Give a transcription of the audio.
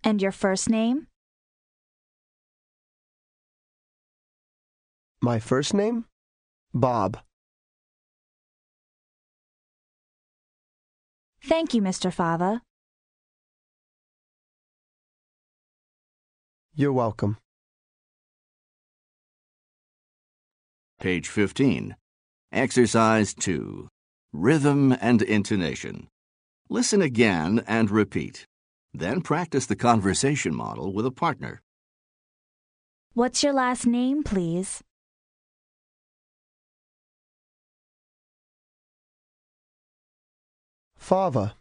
And your first name? My first name? Bob. Thank you, Mr. Fava. You're welcome. Page 15. Exercise 2. Rhythm and intonation. Listen again and repeat. Then practice the conversation model with a partner. What's your last name, please? Fava.